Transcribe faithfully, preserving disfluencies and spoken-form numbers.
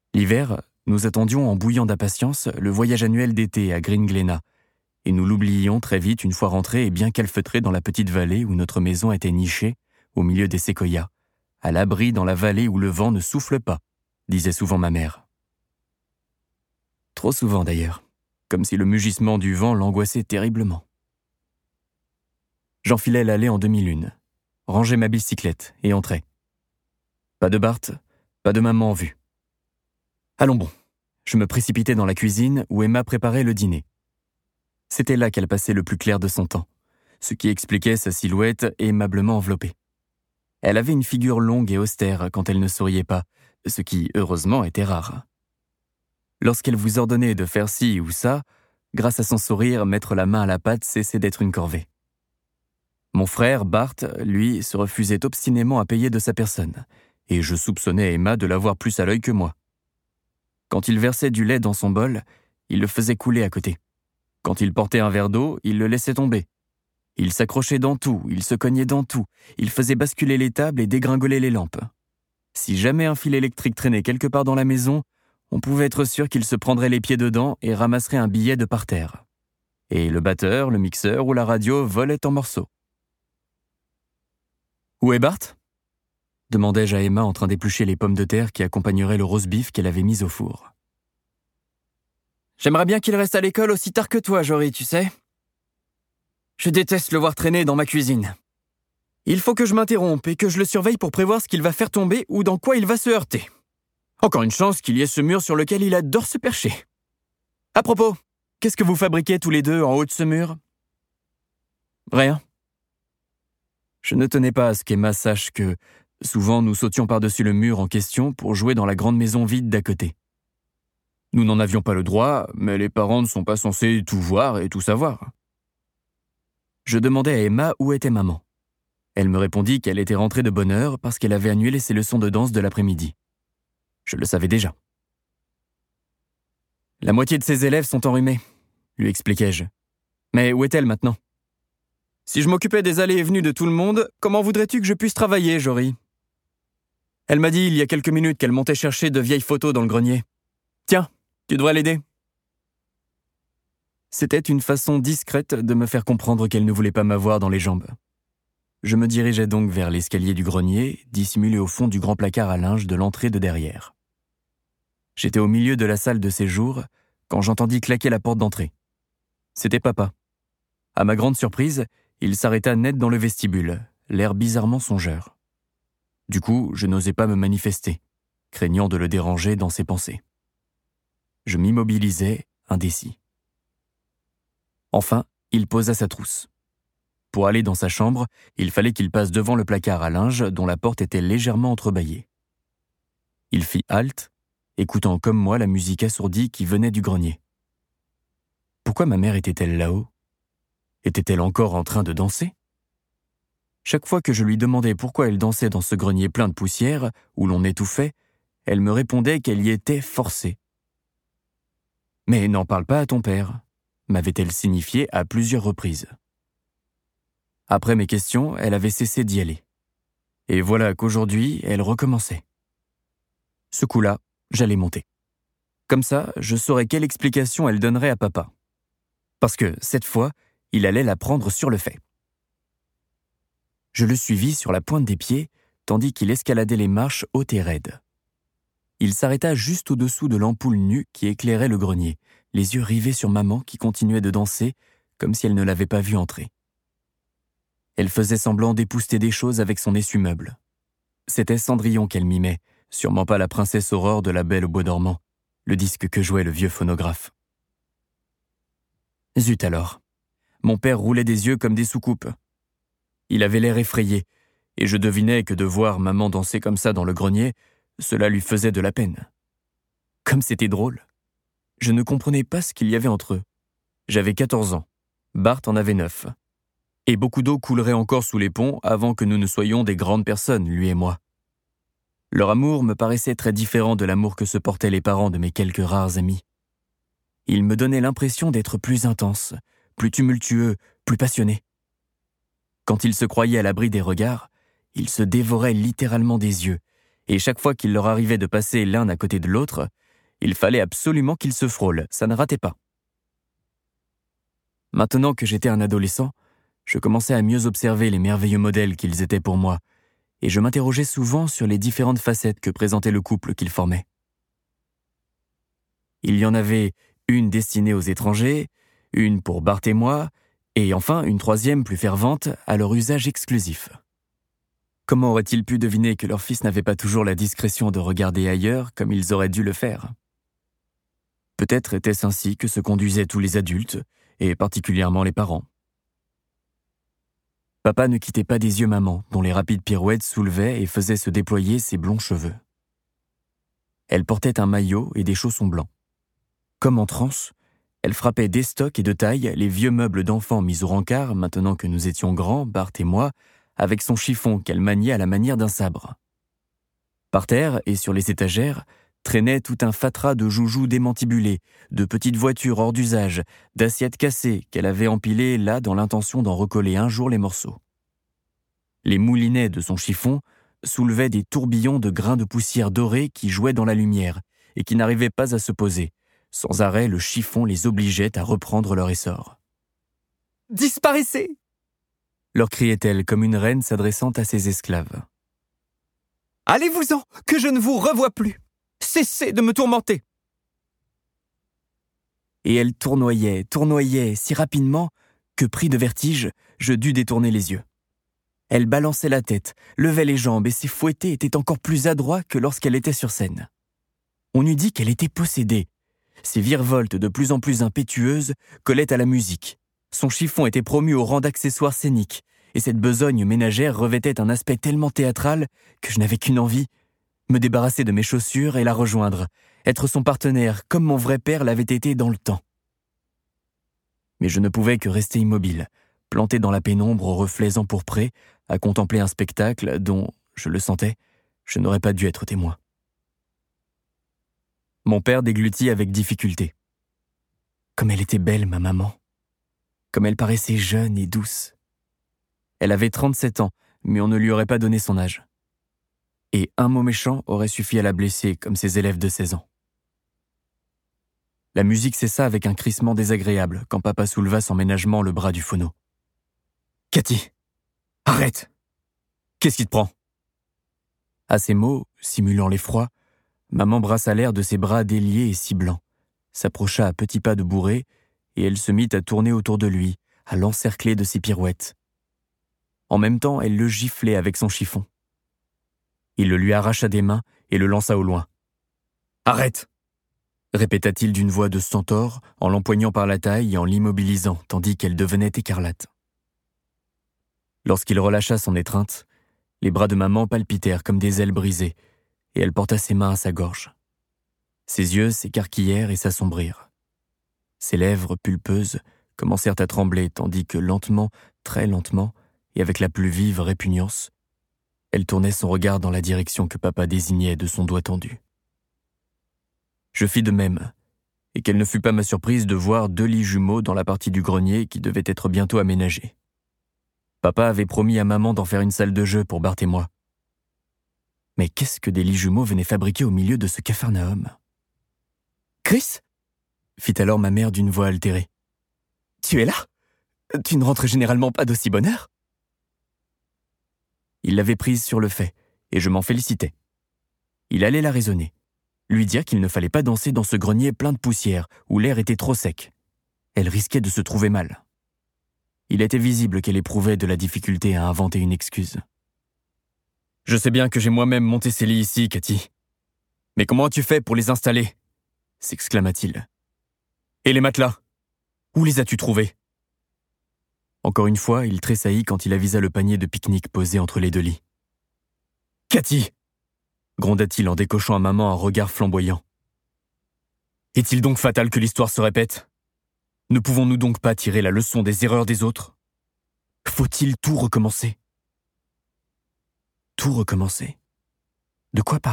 L'hiver, nous attendions en bouillant d'impatience le voyage annuel d'été à Green Glenna, et nous l'oubliions très vite une fois rentrés et bien calfeutrés dans la petite vallée où notre maison était nichée, au milieu des séquoias, à l'abri dans la vallée où le vent ne souffle pas, disait souvent ma mère. Trop souvent d'ailleurs, comme si le mugissement du vent l'angoissait terriblement. J'enfilai l'allée en demi-lune, rangeai ma bicyclette et entrai. Pas de Bart, pas de maman en vue. Allons bon, je me précipitai dans la cuisine où Emma préparait le dîner. C'était là qu'elle passait le plus clair de son temps, ce qui expliquait sa silhouette aimablement enveloppée. Elle avait une figure longue et austère quand elle ne souriait pas, ce qui, heureusement, était rare. Lorsqu'elle vous ordonnait de faire ci ou ça, grâce à son sourire, mettre la main à la pâte cessait d'être une corvée. Mon frère, Bart, lui, se refusait obstinément à payer de sa personne, et je soupçonnais Emma de l'avoir plus à l'œil que moi. Quand il versait du lait dans son bol, il le faisait couler à côté. Quand il portait un verre d'eau, il le laissait tomber. Il s'accrochait dans tout, il se cognait dans tout, il faisait basculer les tables et dégringoler les lampes. Si jamais un fil électrique traînait quelque part dans la maison, on pouvait être sûr qu'il se prendrait les pieds dedans et ramasserait un billet de par terre. Et le batteur, le mixeur ou la radio volaient en morceaux. « Où est Bart ?» demandai-je à Emma en train d'éplucher les pommes de terre qui accompagneraient le roast-beef qu'elle avait mis au four. « J'aimerais bien qu'il reste à l'école aussi tard que toi, Jory, tu sais. Je déteste le voir traîner dans ma cuisine. Il faut que je m'interrompe et que je le surveille pour prévoir ce qu'il va faire tomber ou dans quoi il va se heurter. Encore une chance qu'il y ait ce mur sur lequel il adore se percher. À propos, qu'est-ce que vous fabriquez tous les deux en haut de ce mur ? » Rien. Je ne tenais pas à ce qu'Emma sache que, souvent, nous sautions par-dessus le mur en question pour jouer dans la grande maison vide d'à côté. Nous n'en avions pas le droit, mais les parents ne sont pas censés tout voir et tout savoir. Je demandai à Emma où était maman. Elle me répondit qu'elle était rentrée de bonne heure parce qu'elle avait annulé ses leçons de danse de l'après-midi. Je le savais déjà. « La moitié de ses élèves sont enrhumés, » lui expliquai-je. « Mais où est-elle maintenant ? Si je m'occupais des allées et venues de tout le monde, comment voudrais-tu que je puisse travailler, Jory ? Elle m'a dit il y a quelques minutes qu'elle montait chercher de vieilles photos dans le grenier. Tiens, tu devrais l'aider. » C'était une façon discrète de me faire comprendre qu'elle ne voulait pas m'avoir dans les jambes. Je me dirigeais donc vers l'escalier du grenier, dissimulé au fond du grand placard à linge de l'entrée de derrière. J'étais au milieu de la salle de séjour quand j'entendis claquer la porte d'entrée. C'était papa. À ma grande surprise, il s'arrêta net dans le vestibule, l'air bizarrement songeur. Du coup, je n'osais pas me manifester, craignant de le déranger dans ses pensées. Je m'immobilisais, indécis. Enfin, il posa sa trousse. Pour aller dans sa chambre, il fallait qu'il passe devant le placard à linge dont la porte était légèrement entrebâillée. Il fit halte, écoutant comme moi la musique assourdie qui venait du grenier. Pourquoi ma mère était-elle là-haut ? Était-elle encore en train de danser ? Chaque fois que je lui demandais pourquoi elle dansait dans ce grenier plein de poussière, où l'on étouffait, elle me répondait qu'elle y était forcée. « Mais n'en parle pas à ton père », m'avait-elle signifié à plusieurs reprises. Après mes questions, elle avait cessé d'y aller. Et voilà qu'aujourd'hui, elle recommençait. Ce coup-là, j'allais monter. Comme ça, je saurais quelle explication elle donnerait à papa. Parce que, cette fois, il allait la prendre sur le fait. Je le suivis sur la pointe des pieds, tandis qu'il escaladait les marches hautes et raides. Il s'arrêta juste au-dessous de l'ampoule nue qui éclairait le grenier, les yeux rivés sur maman qui continuait de danser, comme si elle ne l'avait pas vu entrer. Elle faisait semblant d'épousseter des choses avec son essuie-meuble. C'était Cendrillon qu'elle mimait, sûrement pas la princesse Aurore de La Belle au bois dormant, le disque que jouait le vieux phonographe. Zut alors. Mon père roulait des yeux comme des soucoupes. Il avait l'air effrayé, et je devinais que de voir maman danser comme ça dans le grenier, cela lui faisait de la peine. Comme c'était drôle. Je ne comprenais pas ce qu'il y avait entre eux. J'avais quatorze ans. Bart en avait neuf. Et beaucoup d'eau coulerait encore sous les ponts avant que nous ne soyons des grandes personnes, lui et moi. Leur amour me paraissait très différent de l'amour que se portaient les parents de mes quelques rares amis. Il me donnait l'impression d'être plus intense, plus tumultueux, plus passionné. Quand ils se croyaient à l'abri des regards, ils se dévoraient littéralement des yeux, et chaque fois qu'il leur arrivait de passer l'un à côté de l'autre, il fallait absolument qu'ils se frôlent, ça ne ratait pas. Maintenant que j'étais un adolescent, je commençais à mieux observer les merveilleux modèles qu'ils étaient pour moi, et je m'interrogeais souvent sur les différentes facettes que présentait le couple qu'ils formaient. Il y en avait une destinée aux étrangers, une pour Bart et moi, et enfin une troisième plus fervente à leur usage exclusif. Comment auraient-ils pu deviner que leur fils n'avait pas toujours la discrétion de regarder ailleurs comme ils auraient dû le faire ? Peut-être était-ce ainsi que se conduisaient tous les adultes, et particulièrement les parents. Papa ne quittait pas des yeux maman, dont les rapides pirouettes soulevaient et faisaient se déployer ses blonds cheveux. Elle portait un maillot et des chaussons blancs. Comme en transe, elle frappait d'estoc et de taille les vieux meubles d'enfants mis au rencard, maintenant que nous étions grands, Bart et moi, avec son chiffon qu'elle maniait à la manière d'un sabre. Par terre et sur les étagères, traînait tout un fatras de joujoux démantibulés, de petites voitures hors d'usage, d'assiettes cassées qu'elle avait empilées là dans l'intention d'en recoller un jour les morceaux. Les moulinets de son chiffon soulevaient des tourbillons de grains de poussière dorés qui jouaient dans la lumière et qui n'arrivaient pas à se poser. Sans arrêt, le chiffon les obligeait à reprendre leur essor. « Disparaissez !» leur criait-elle comme une reine s'adressant à ses esclaves. « Allez-vous-en, que je ne vous revoie plus ! Cessez de me tourmenter !» Et elle tournoyait, tournoyait si rapidement que, pris de vertige, je dus détourner les yeux. Elle balançait la tête, levait les jambes et ses fouettés étaient encore plus adroits que lorsqu'elle était sur scène. On eût dit qu'elle était possédée. Ses virevoltes de plus en plus impétueuses collaient à la musique. Son chiffon était promu au rang d'accessoire scénique, et cette besogne ménagère revêtait un aspect tellement théâtral que je n'avais qu'une envie, me débarrasser de mes chaussures et la rejoindre, être son partenaire comme mon vrai père l'avait été dans le temps. Mais je ne pouvais que rester immobile, planté dans la pénombre aux reflets empourprés, à contempler un spectacle dont, je le sentais, je n'aurais pas dû être témoin. Mon père déglutit avec difficulté. Comme elle était belle, ma maman. Comme elle paraissait jeune et douce. Elle avait trente-sept ans, mais on ne lui aurait pas donné son âge. Et un mot méchant aurait suffi à la blesser, comme ses élèves de seize ans. La musique cessa avec un crissement désagréable quand papa souleva sans ménagement le bras du phono. « Cathy, arrête! Qu'est-ce qui te prend ?» À ces mots, simulant l'effroi, maman brassa l'air de ses bras déliés et si blancs, s'approcha à petits pas de Bourré, et elle se mit à tourner autour de lui, à l'encercler de ses pirouettes. En même temps, elle le giflait avec son chiffon. Il le lui arracha des mains et le lança au loin. « Arrête !» répéta-t-il d'une voix de stentor, en l'empoignant par la taille et en l'immobilisant, tandis qu'elle devenait écarlate. Lorsqu'il relâcha son étreinte, les bras de maman palpitèrent comme des ailes brisées, et elle porta ses mains à sa gorge. Ses yeux s'écarquillèrent et s'assombrirent. Ses lèvres pulpeuses commencèrent à trembler, tandis que lentement, très lentement, et avec la plus vive répugnance, elle tournait son regard dans la direction que papa désignait de son doigt tendu. Je fis de même, et quelle ne fut pas ma surprise de voir deux lits jumeaux dans la partie du grenier qui devait être bientôt aménagée. Papa avait promis à maman d'en faire une salle de jeu pour Bart et moi. Mais qu'est-ce que des lits jumeaux venaient fabriquer au milieu de ce capharnaüm ? « Chris ?» fit alors ma mère d'une voix altérée. « Tu es là ? Tu ne rentres généralement pas d'aussi bonne heure ?» Il l'avait prise sur le fait, et je m'en félicitais. Il allait la raisonner, lui dire qu'il ne fallait pas danser dans ce grenier plein de poussière, où l'air était trop sec. Elle risquait de se trouver mal. Il était visible qu'elle éprouvait de la difficulté à inventer une excuse. « Je sais bien que j'ai moi-même monté ces lits ici, Cathy. Mais comment as-tu fait pour les installer ?» s'exclama-t-il. « Et les matelas ? Où les as-tu trouvés ?» Encore une fois, il tressaillit quand il avisa le panier de pique-nique posé entre les deux lits. « Cathy !» gronda-t-il en décochant à maman un regard flamboyant. « Est-il donc fatal que l'histoire se répète ? Ne pouvons-nous donc pas tirer la leçon des erreurs des autres ? Faut-il tout recommencer ? Tout recommencer ? De quoi parlait-il ?